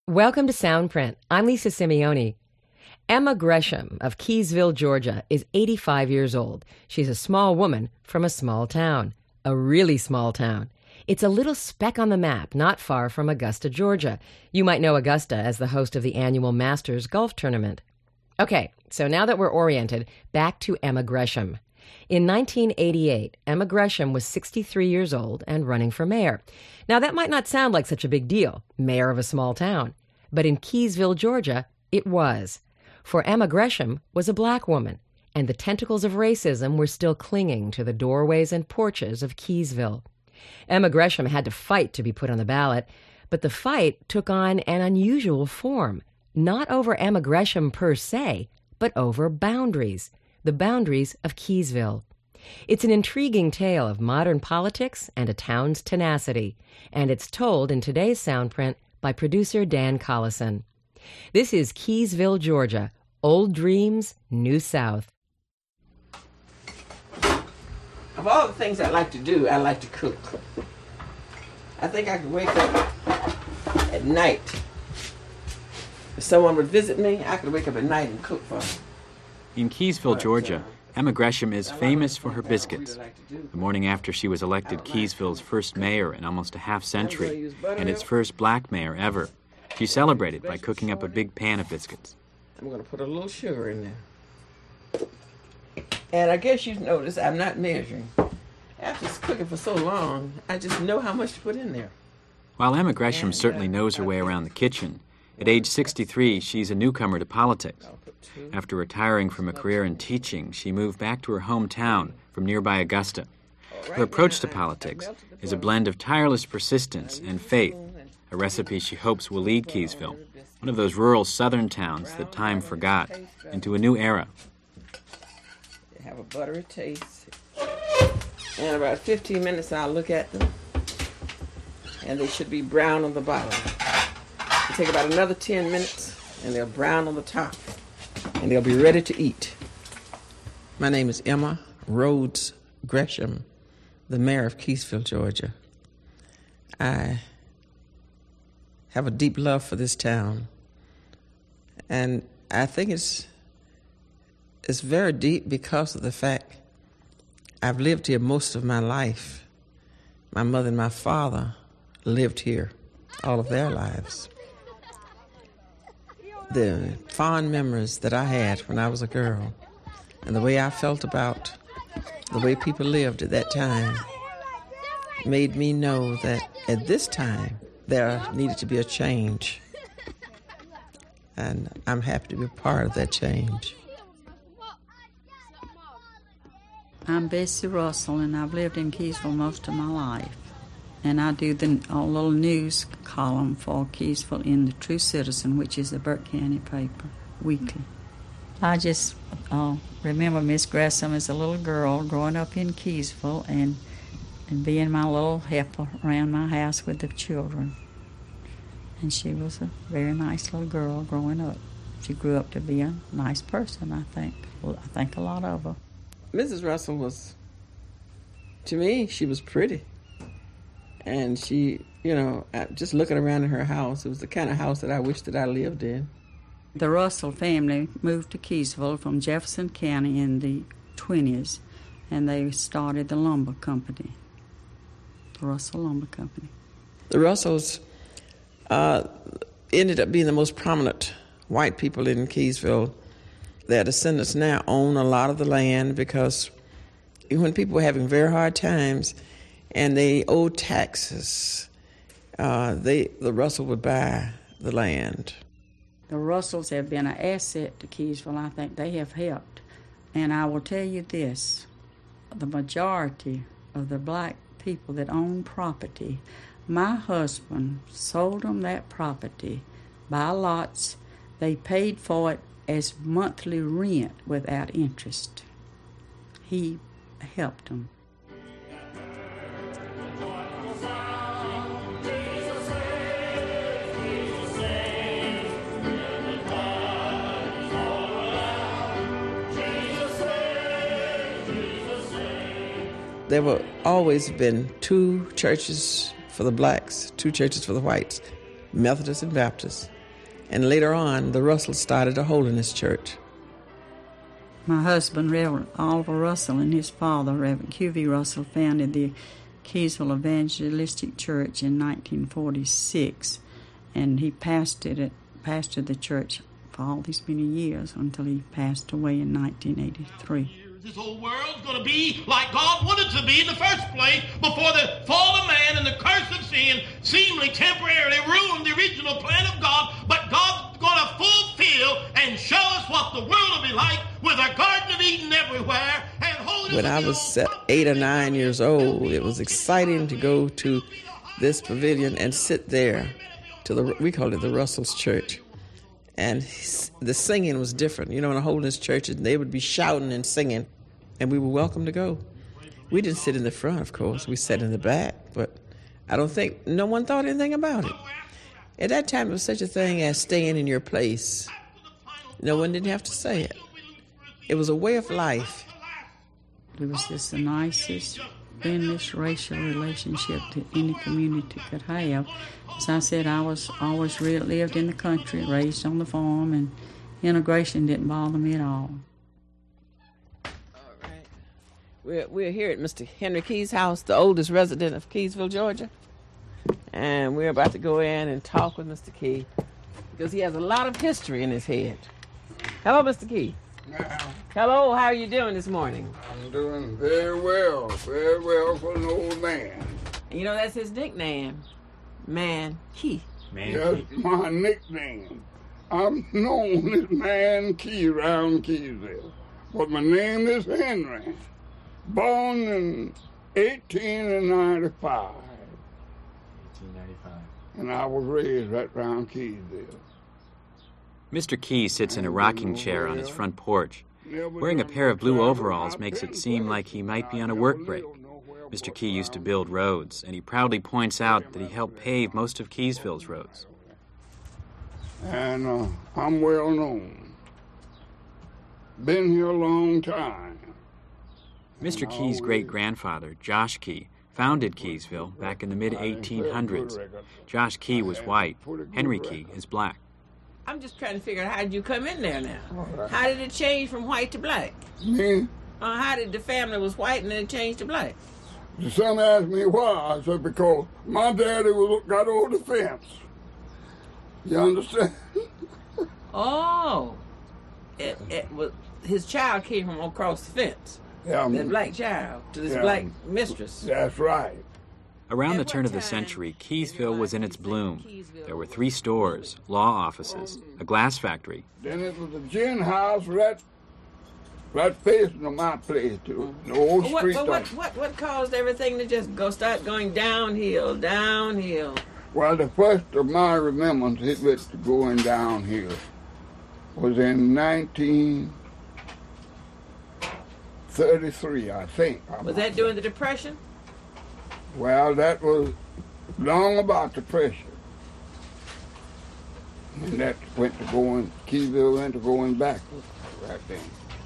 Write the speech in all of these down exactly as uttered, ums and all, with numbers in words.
Welcome to Soundprint. I'm Lisa Simeone. Emma Gresham of Keysville, Georgia, is eighty-five years old. She's a small woman from a small town, a really small town. It's a little speck on the map, not far from Augusta, Georgia. You might know Augusta as the host of the annual Masters Golf Tournament. Okay, so now that we're oriented, back to Emma Gresham. In nineteen eighty-eight, Emma Gresham was sixty-three years old and running for mayor. Now, that might not sound like such a big deal, mayor of a small town. But in Keysville, Georgia, it was. For Emma Gresham was a black woman, and the tentacles of racism were still clinging to the doorways and porches of Keysville. Emma Gresham had to fight to be put on the ballot, but the fight took on an unusual form, not over Emma Gresham per se, but over boundaries, the boundaries of Keysville. It's an intriguing tale of modern politics and a town's tenacity, and it's told in today's Soundprint by producer Dan Collison. This is Keysville, Georgia, Old Dreams, New South. Of all the things I like to do, I like to cook. I think I could wake up at night. If someone would visit me, I could wake up at night and cook for them. In Keysville, Georgia, Emma Gresham is famous for her biscuits. The morning after she was elected Keysville's first mayor in almost a half century, and its first black mayor ever, she celebrated by cooking up a big pan of biscuits. I'm going to put a little sugar in there. And I guess you've noticed I'm not measuring. After cooking for so long, I just know how much to put in there. While Emma Gresham certainly knows her way around the kitchen, at age sixty-three, she's a newcomer to politics. After retiring from a career in teaching, she moved back to her hometown from nearby Augusta. Her approach to politics is a blend of tireless persistence and faith, a recipe she hopes will lead Keysville, one of those rural southern towns that time forgot, into a new era. They have a buttery taste. In about fifteen minutes, I'll look at them, and they should be brown on the bottom. It'll take about another ten minutes, and they're brown on the top, and they'll be ready to eat. My name is Emma Rhodes Gresham, the mayor of Keysville, Georgia. I have a deep love for this town, and I think it's it's very deep because of the fact I've lived here most of my life. My mother and my father lived here all of their lives. The fond memories that I had when I was a girl and the way I felt about the way people lived at that time made me know that at this time there needed to be a change. And I'm happy to be part of that change. I'm Bessie Russell, and I've lived in Keysville most of my life. And I do the a little news column for Keysville in the True Citizen, which is the Burke County paper, weekly. I just uh, remember Miss Gresham as a little girl growing up in Keysville and, and being my little helper around my house with the children. And she was a very nice little girl growing up. She grew up to be a nice person, I think. Well, I think a lot of her. Missus Russell was, to me, she was pretty. And she, you know, just looking around in her house, it was the kind of house that I wish that I lived in. The Russell family moved to Keysville from Jefferson County in the twenties, and they started the lumber company, the Russell Lumber Company. The Russells uh, ended up being the most prominent white people in Keysville. Their descendants now own a lot of the land because when people were having very hard times and they owed taxes, uh, they the Russell would buy the land. The Russells have been an asset to Keysville. I think they have helped. And I will tell you this, the majority of the black people that own property, my husband sold them that property by lots. They paid for it as monthly rent without interest. He helped them. There were always been two churches for the blacks, two churches for the whites. Methodist and Baptist. And later on, the Russells started a holiness church. My husband, Reverend Oliver Russell, and his father, Reverend Q V Russell, founded the Keysville Evangelistic Church in nineteen forty-six, and he pastored it, pastored the church for all these many years until he passed away in nineteen eighty-three. This whole world's going to be like God wanted to be in the first place before the fall of man and the curse of sin seemingly temporarily ruined the original plan of God. But God's going to fulfill and show us what the world will be like with a Garden of Eden everywhere. And holiness. When I was eight or nine years old, it was exciting to go to this pavilion and sit there. To the we called it the Russell's Church. And the singing was different. You know, in a holiness church, they would be shouting and singing, and we were welcome to go. We didn't sit in the front, of course. We sat in the back, but I don't think no one thought anything about it. At that time, there was such a thing as staying in your place. No one didn't have to say it. It was a way of life. It was just the nicest, friendliest racial relationship that any community could have. As I said, I was always really lived in the country, raised on the farm, and integration didn't bother me at all. All right. We're, we're here at Mister Henry Key's house, the oldest resident of Keysville, Georgia. And we're about to go in and talk with Mister Key because he has a lot of history in his head. Hello, Mister Key. Now, Hello, how are you doing this morning? I'm doing very well, very well for an old man. You know, that's his nickname, Man Key. Man, That's my nickname. I'm known as Man Key around Keysville, but my name is Henry. Born in eighteen ninety-five, eighteen ninety-five. and I was raised right around Keysville. Mister Key sits in a rocking chair on his front porch. Wearing a pair of blue overalls makes it seem like he might be on a work break. Mister Key used to build roads, and he proudly points out that he helped pave most of Keysville's roads. And uh, I'm well known. Been here a long time. Mister Key's great-grandfather, Josh Key, founded Keysville back in the mid eighteen hundreds. Josh Key was white. Henry Key is black. I'm just trying to figure out how did you come in there now? How did it change from white to black? Me? Uh, how did the family was white and then it changed to black? Some asked me why. I said, because my daddy was, got over the fence. You understand? Oh, it, it was his child came from across the fence. Yeah, That black child to this Yeah. black mistress. That's right. Around the At turn what of the time century, did Keysville you was in realize its that bloom. Keysville There were was- three stores, law offices, a glass factory. Then it was a gin house right, right facing to my place, too. The old What, street. what, what, thing. what, what caused everything to just go start going downhill, downhill? Well, the first of my remembrance it was going downhill was in nineteen thirty-three, I think. Was that during the Depression? Well, that was long about the pressure. And that went to going, Keysville went to going backwards right then.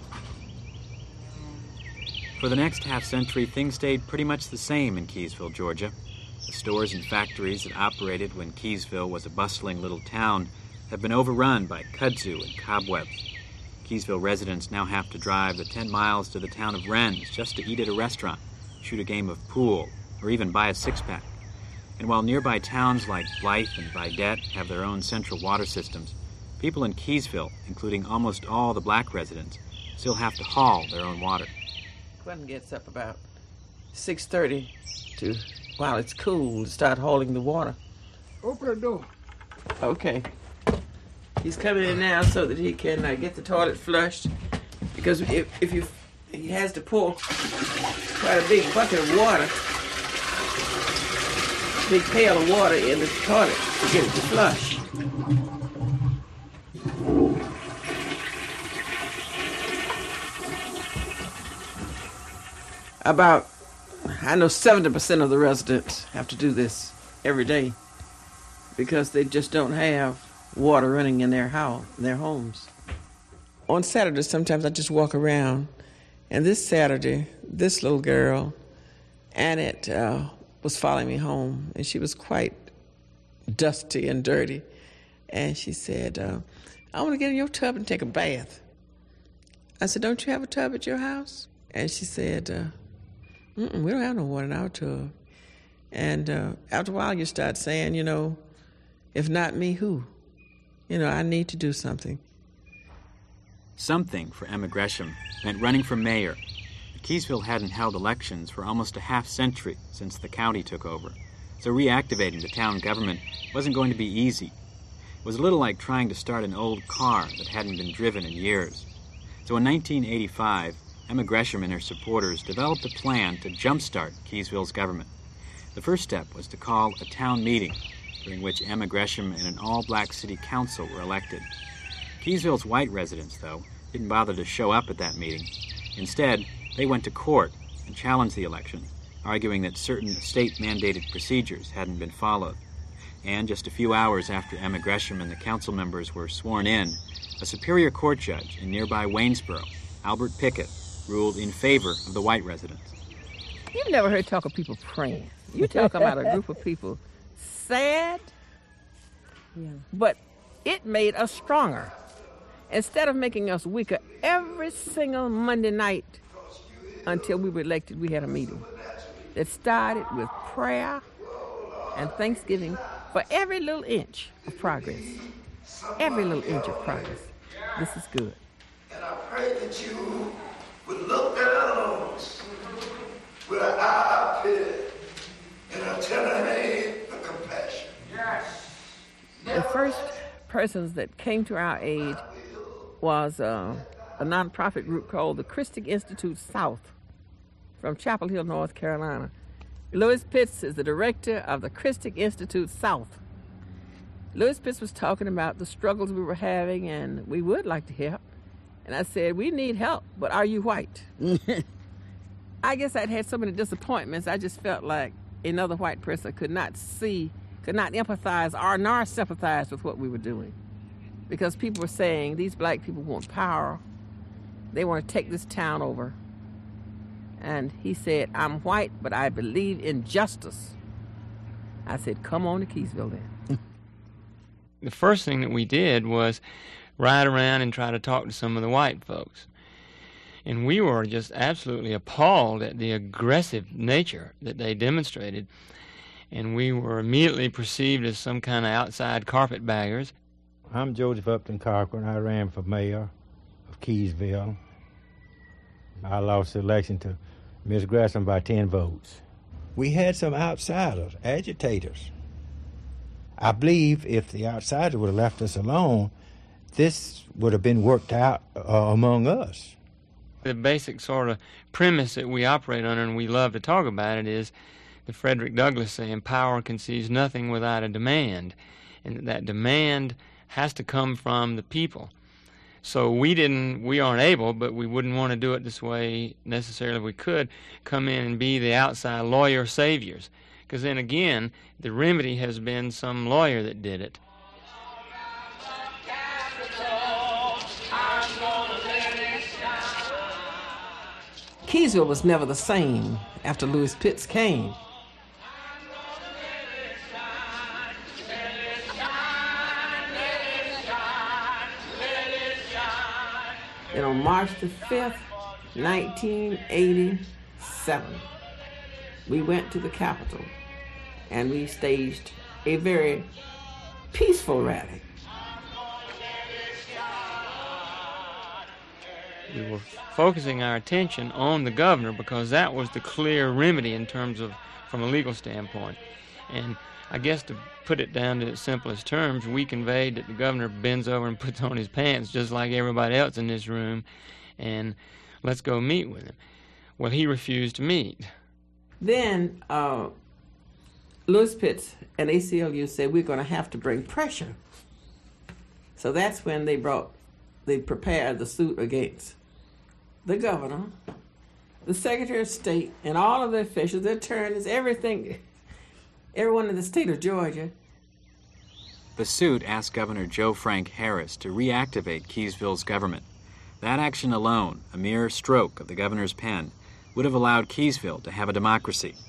For the next half-century, things stayed pretty much the same in Keysville, Georgia. The stores and factories that operated when Keysville was a bustling little town have been overrun by kudzu and cobwebs. Keysville residents now have to drive the ten miles to the town of Wren's just to eat at a restaurant, shoot a game of pool, or even buy a six-pack. And while nearby towns like Blythe and Vidette have their own central water systems, people in Keysville, including almost all the black residents, still have to haul their own water. Quentin gets up about six thirty to, while it's cool, to start hauling the water. Open the door. Okay. He's coming in now so that he can uh, get the toilet flushed. Because if, if you, he has to pour quite a big bucket of water, big pail of water in the toilet to get it to flush. About, I know seventy percent of the residents have to do this every day because they just don't have water running in their house, in their homes. On Saturdays, sometimes I just walk around, and this Saturday, this little girl, Annette, uh, was following me home, and she was quite dusty and dirty. And she said, uh, I want to get in your tub and take a bath. I said, don't you have a tub at your house? And she said, uh, Mm-mm, we don't have no water in our tub. And uh, after a while, you start saying, you know, if not me, who? You know, I need to do something. Something for Emma Gresham meant running for mayor. Keysville hadn't held elections for almost a half century since the county took over, so reactivating the town government wasn't going to be easy. It was a little like trying to start an old car that hadn't been driven in years. So in nineteen eighty-five, Emma Gresham and her supporters developed a plan to jumpstart Keysville's government. The first step was to call a town meeting, during which Emma Gresham and an all-black city council were elected. Keysville's white residents, though, didn't bother to show up at that meeting. Instead, they went to court and challenged the election, arguing that certain state-mandated procedures hadn't been followed. And just a few hours after Emma Gresham and the council members were sworn in, a Superior Court judge in nearby Waynesboro, Albert Pickett, ruled in favor of the white residents. You've never heard talk of people praying. You talk about a group of people sad, yeah. But it made us stronger. Instead of making us weaker, every single Monday night until we were elected, we had a meeting that started with prayer and thanksgiving for every little inch of progress. Every little inch of progress. This is good. And I pray that you would look down with an eye of pity and a tender hand of compassion. Yes. The first persons that came to our aid was uh, a nonprofit group called the Christic Institute South from Chapel Hill, North Carolina. Louis Pitts is the director of the Christic Institute South. Louis Pitts was talking about the struggles we were having, and we would like to help. And I said, we need help, but are you white? I guess I'd had so many disappointments, I just felt like another white person could not see, could not empathize or nor sympathize with what we were doing. Because people were saying, these black people want power. They want to take this town over. And he said, I'm white, but I believe in justice. I said, come on to Keysville then. The first thing that we did was ride around and try to talk to some of the white folks. And we were just absolutely appalled at the aggressive nature that they demonstrated. And we were immediately perceived as some kind of outside carpetbaggers. I'm Joseph Upton Cochran. I ran for mayor of Keysville. I lost the election to Miz Gresham by ten votes. We had some outsiders, agitators. I believe if the outsiders would have left us alone, this would have been worked out uh, among us. The basic sort of premise that we operate under, and we love to talk about it, is the Frederick Douglass saying, power conceives nothing without a demand, and that demand has to come from the people. So we didn't, we aren't able, but we wouldn't want to do it this way necessarily if we could, come in and be the outside lawyer saviors. Because then again, the remedy has been some lawyer that did it. Keysville was never the same after Louis Pitts came. And on March the fifth, nineteen eighty-seven, we went to the Capitol and we staged a very peaceful rally. We were focusing our attention on the governor because that was the clear remedy in terms of, from a legal standpoint. And I guess to put it down to its simplest terms, we conveyed that the governor bends over and puts on his pants just like everybody else in this room, and let's go meet with him. Well, he refused to meet. Then uh, Louis Pitts and A C L U said, we're going to have to bring pressure. So that's when they brought, they prepared the suit against the governor, the Secretary of State, and all of the officials, the attorneys, everything, everyone in the state of Georgia. The suit asked Governor Joe Frank Harris to reactivate Keysville's government. That action alone, a mere stroke of the governor's pen, would have allowed Keysville to have a democracy.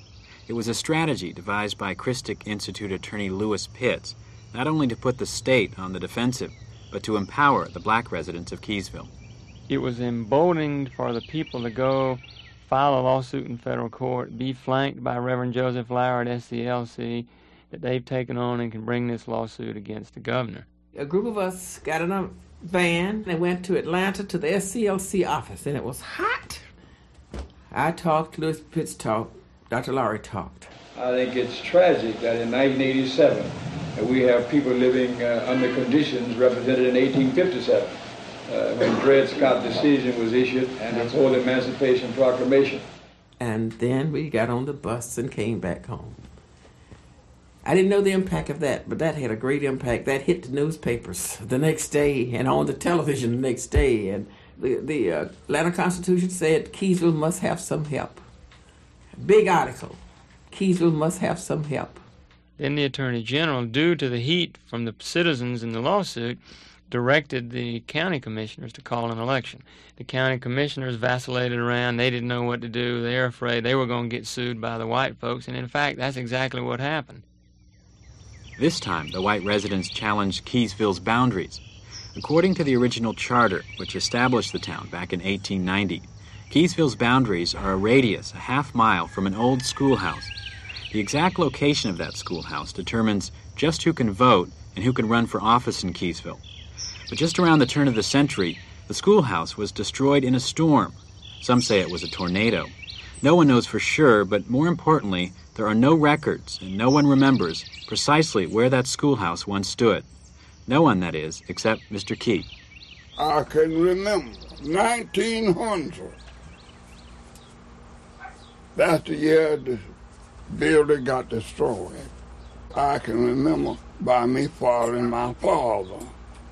It was a strategy devised by Christic Institute attorney Lewis Pitts, not only to put the state on the defensive, but to empower the black residents of Keysville. It was emboldened for the people to go file a lawsuit in federal court, be flanked by Reverend Joseph Lauer at S C L C, that they've taken on and can bring this lawsuit against the governor. A group of us got in a van and went to Atlanta to the S C L C office, and it was hot. I talked, Lewis Pitts talked, Doctor Lowry talked. I think it's tragic that in nineteen eighty-seven we have people living uh, under conditions represented in eighteen fifty-seven, uh, when Dred Scott decision was issued and before the Emancipation Proclamation. And then we got on the bus and came back home. I didn't know the impact of that, but that had a great impact. That hit the newspapers the next day and on the television the next day. And the, the uh, Atlanta Constitution said Keysville must have some help. Big article. Keysville must have some help. Then the Attorney General, due to the heat from the citizens in the lawsuit, directed the county commissioners to call an election. The county commissioners vacillated around. They didn't know what to do. They were afraid they were going to get sued by the white folks. And in fact, that's exactly what happened. This time, the white residents challenged Keysville's boundaries. According to the original charter, which established the town back in eighteen ninety, Keysville's boundaries are a radius a half mile from an old schoolhouse. The exact location of that schoolhouse determines just who can vote and who can run for office in Keysville. But just around the turn of the century, the schoolhouse was destroyed in a storm. Some say it was a tornado. No one knows for sure, but more importantly, there are no records, and no one remembers precisely where that schoolhouse once stood. No one, that is, except Mister Key. I can remember nineteen hundred. That's the year the building got destroyed. I can remember by me following my father.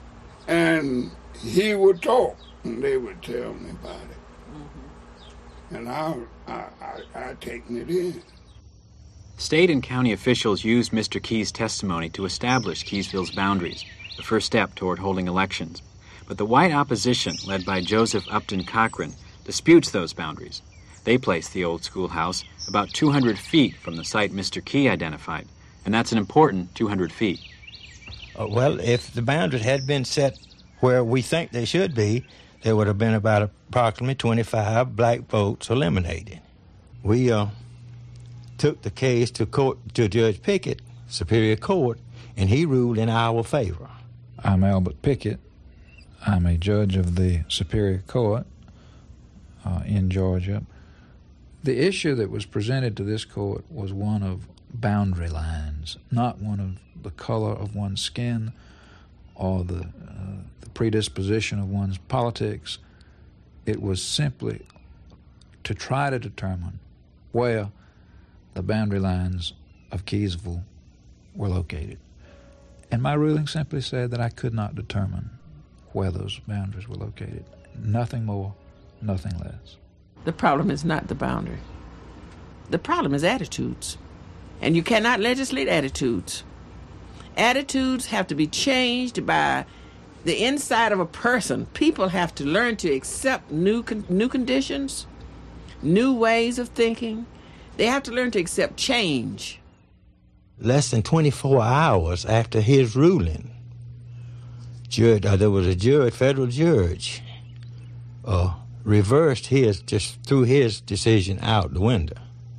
And he would talk, and they would tell me about it. Mm-hmm. And I, I, I, I taken it in. State and county officials used Mister Key's testimony to establish Keysville's boundaries, the first step toward holding elections. But the white opposition, led by Joseph Upton Cochran, disputes those boundaries. They place the old schoolhouse about two hundred feet from the site Mister Key identified, and that's an important two hundred feet. Uh, well, if the boundaries had been set where we think they should be, there would have been about approximately twenty-five black votes eliminated. We uh, took the case to court to Judge Pickett, Superior Court, and he ruled in our favor. I'm Albert Pickett. I'm a judge of the Superior Court uh, in Georgia. The issue that was presented to this court was one of boundary lines, not one of the color of one's skin or the, uh, the predisposition of one's politics. It was simply to try to determine where the boundary lines of Keysville were located. And my ruling simply said that I could not determine where those boundaries were located. Nothing more, nothing less. The problem is not the boundary. The problem is attitudes. And you cannot legislate attitudes. Attitudes have to be changed by the inside of a person. People have to learn to accept new con- new conditions, new ways of thinking. They have to learn to accept change. Less than twenty-four hours after his ruling, judge, uh, there was a judge, federal judge, uh, reversed his, just threw his decision out the window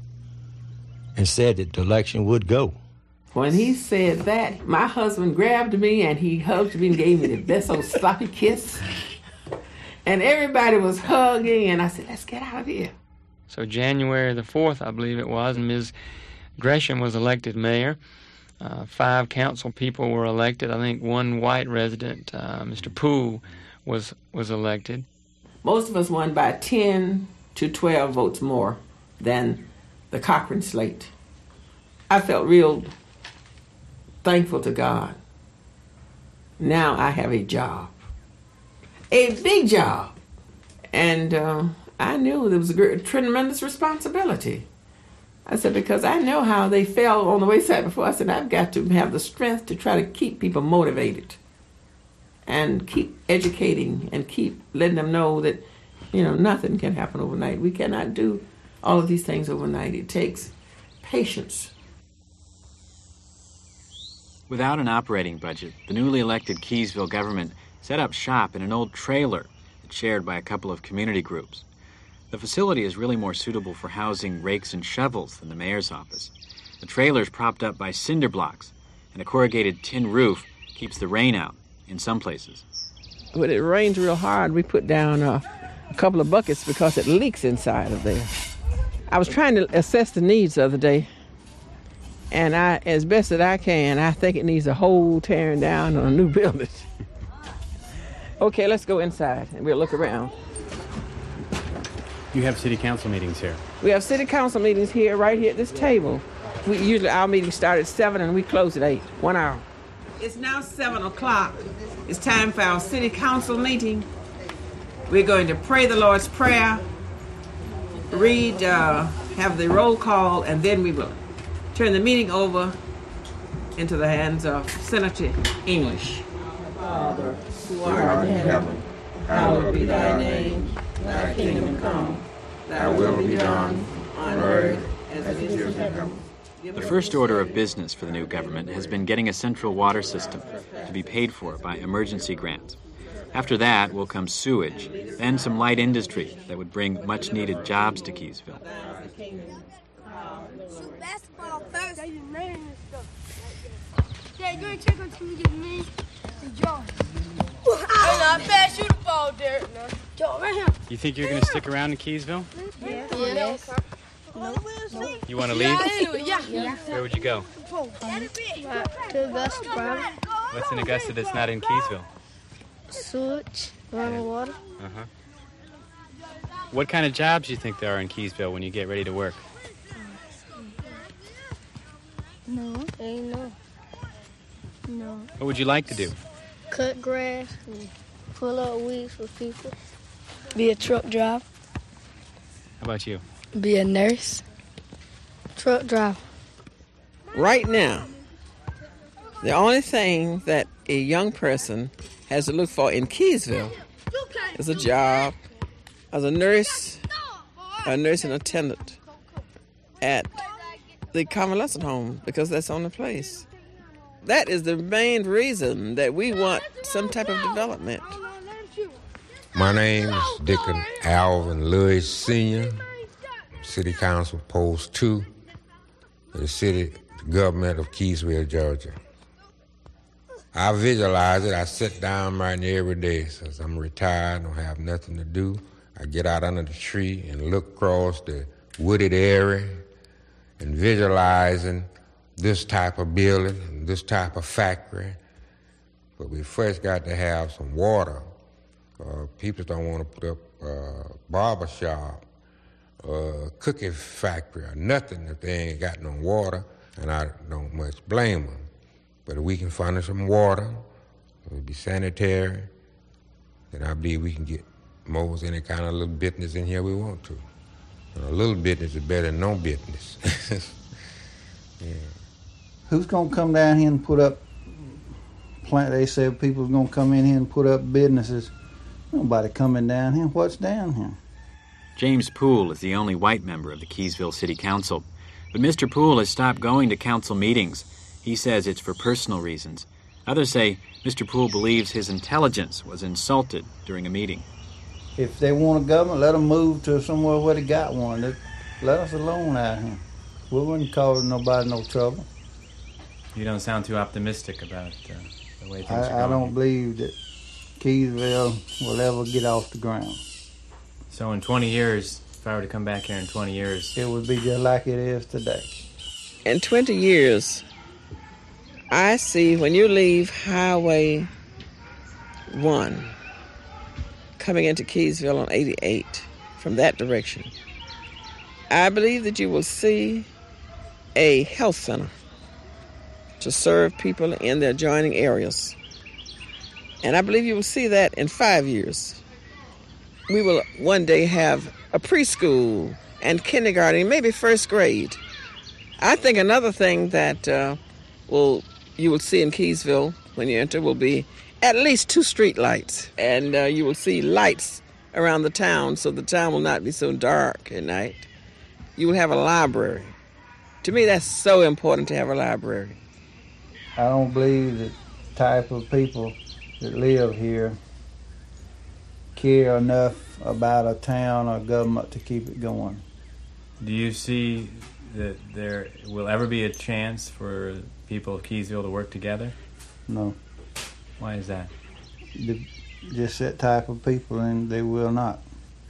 and said that the election would go. When he said that, my husband grabbed me and he hugged me and gave me the best old sloppy kiss. And everybody was hugging, and I said, let's get out of here. So January the fourth, I believe it was, and Miz Gresham was elected mayor. Uh, five council people were elected. I think one white resident, uh, Mister Poole, was was elected. Most of us won by ten to twelve votes more than the Cochran slate. I felt real thankful to God. Now I have a job, a big job. And uh, I knew there was a great, tremendous responsibility. I said, because I know how they fell on the wayside before. I said, I've got to have the strength to try to keep people motivated and keep educating and keep letting them know that, you know, nothing can happen overnight. We cannot do all of these things overnight. It takes patience. Without an operating budget, the newly elected Keysville government set up shop in an old trailer that's shared by a couple of community groups. The facility is really more suitable for housing rakes and shovels than the mayor's office. The trailer is propped up by cinder blocks, and a corrugated tin roof keeps the rain out in some places. When it rains real hard, we put down uh, a couple of buckets because it leaks inside of there. I was trying to assess the needs the other day, and I, as best as I can, I think it needs a whole tearing down and a new building. Okay, let's go inside and we'll look around. You have city council meetings here. We have city council meetings here, right here at this table. We usually, our meetings start at seven and we close at eight, one hour. It's now seven o'clock. It's time for our city council meeting. We're going to pray the Lord's Prayer, read, uh, have the roll call, and then we will turn the meeting over into the hands of Senator English. Father, who art in heaven, hallowed be thy name. Thy kingdom come, thy will be done, on earth as it is in heaven. The first order of business for the new government has been getting a central water system to be paid for by emergency grants. After that will come sewage, then some light industry that would bring much-needed jobs to Keysville. Basketball first. Dad, you're check on team get me the jaw. I'm not fast. Shoot the ball, Derek. Jaw right here. You think you're going to stick around in Keysville? Yeah. Yes. No. You want to leave? Yeah. yeah. Where would you go? To Augusta, probably. What's in Augusta that's not in Keysville? Sewage, running water. Uh-huh. What kind of jobs do you think there are in Keysville when you get ready to work? No, ain't no. No. What would you like to do? Cut grass and pull up weeds for people. Be a truck driver. How about you? Be a nurse. Truck driver. Right now, the only thing that a young person has to look for in Keysville is a job as a nurse, a nursing attendant at the convalescent home, because that's on the place. That is the main reason that we want some type of development. My name is Deacon Alvin Lewis Senior, City Council Post two, the city government of Keysville, Georgia. I visualize it. I sit down right there every day since I'm retired, don't have nothing to do. I get out under the tree and look across the wooded area and visualizing this type of building, this type of factory. But we first got to have some water. Uh, people don't want to put up a barber shop, a cookie factory, or nothing if they ain't got no water, and I don't much blame them. But if we can find some water, it'll be sanitary, then I believe we can get most any kind of little business in here we want to. And a little business is better than no business. Yeah. Who's going to come down here and put up, plant? They said people's going to come in here and put up businesses. Nobody coming down here. What's down here? James Poole is the only white member of the Keysville City Council. But Mister Poole has stopped going to council meetings. He says it's for personal reasons. Others say Mister Poole believes his intelligence was insulted during a meeting. If they want a government, let them move to somewhere where they got one. Let, let us alone out here. We wouldn't cause nobody no trouble. You don't sound too optimistic about uh, the way things I, are going. I don't believe that Keysville will ever get off the ground. So in twenty years, if I were to come back here in twenty years... It would be just like it is today. In twenty years, I see when you leave Highway one, coming into Keysville on eighty-eight, from that direction, I believe that you will see a health center to serve people in the adjoining areas. And I believe you will see that in five years. We will one day have a preschool and kindergarten, maybe first grade. I think another thing that uh, will you will see in Keysville when you enter will be at least two street lights. And uh, you will see lights around the town so the town will not be so dark at night. You will have a library To me, that's so important to have a library. I don't believe the type of people that live here care enough about a town or government to keep it going. Do you see that there will ever be a chance for people of Keysville to work together? No. Why is that? The, just that type of people, and they will not.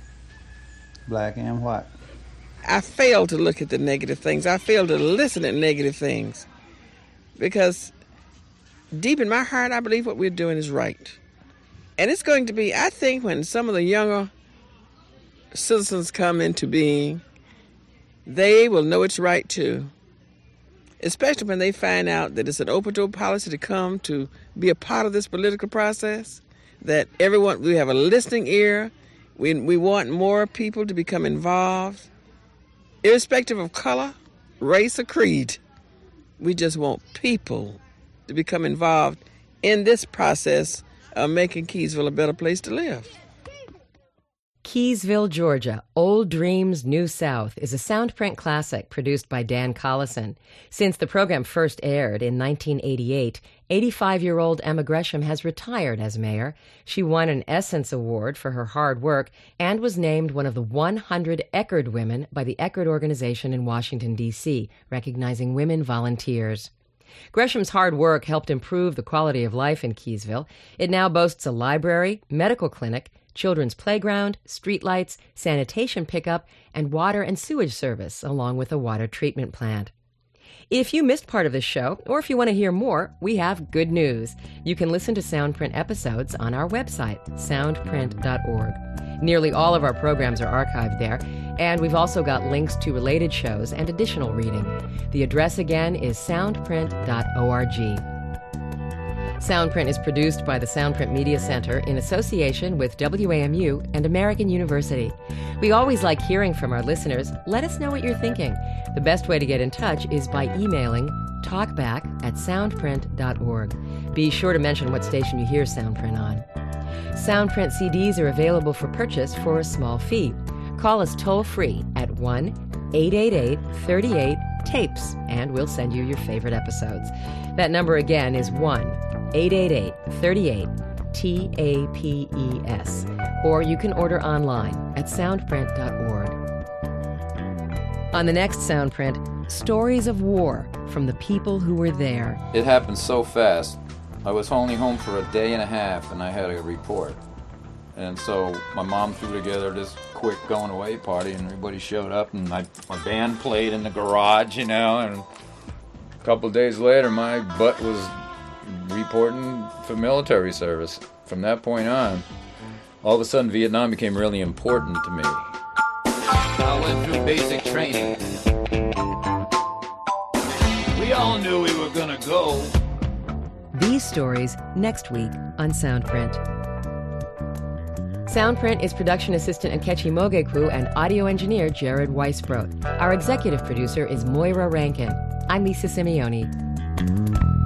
Black and white. I fail to look at the negative things. I fail to listen at negative things. Because deep in my heart, I believe what we're doing is right. And it's going to be, I think, when some of the younger citizens come into being, they will know it's right too. Especially when they find out that it's an open-door policy to come to be a part of this political process, that everyone, we have a listening ear, we, we want more people to become involved, irrespective of color, race, or creed. We just want people to become involved in this process of making Keysville a better place to live. Keysville, Georgia, Old Dreams, New South is a Soundprint classic produced by Dan Collison. Since the program first aired in nineteen eighty-eight, eighty-five-year-old Emma Gresham has retired as mayor. She won an Essence Award for her hard work and was named one of the one hundred Eckerd women by the Eckerd Organization in Washington, D C, recognizing women volunteers. Gresham's hard work helped improve the quality of life in Keysville. It now boasts a library, medical clinic, children's playground, streetlights, sanitation pickup, and water and sewage service, along with a water treatment plant. If you missed part of this show, or if you want to hear more, we have good news. You can listen to Soundprint episodes on our website, soundprint dot org. Nearly all of our programs are archived there, and we've also got links to related shows and additional reading. The address again is soundprint dot org. Soundprint is produced by the Soundprint Media Center in association with W A M U and American University. We always like hearing from our listeners. Let us know what you're thinking. The best way to get in touch is by emailing talkback at soundprint dot org. Be sure to mention what station you hear Soundprint on. Soundprint C Ds are available for purchase for a small fee. Call us toll-free at one eight eight eight, three eight, tapes, and we'll send you your favorite episodes. That number again is one eight eight eight, three eight, T A P E S. Or you can order online at soundprint dot org. On the next Soundprint, stories of war from the people who were there. It happened so fast. I was only home for a day and a half and I had a report. And so my mom threw together this quick going away party and everybody showed up and my, my band played in the garage, you know, and a couple of days later my butt was reporting for military service. From that point on, all of a sudden Vietnam became really important to me. I went through basic training. We all knew we were gonna go. These stories next week on Soundprint. Soundprint is production assistant Nkechi Mogekwu and audio engineer Jared Weisbrot. Our executive producer is Moira Rankin. I'm Lisa Simeone.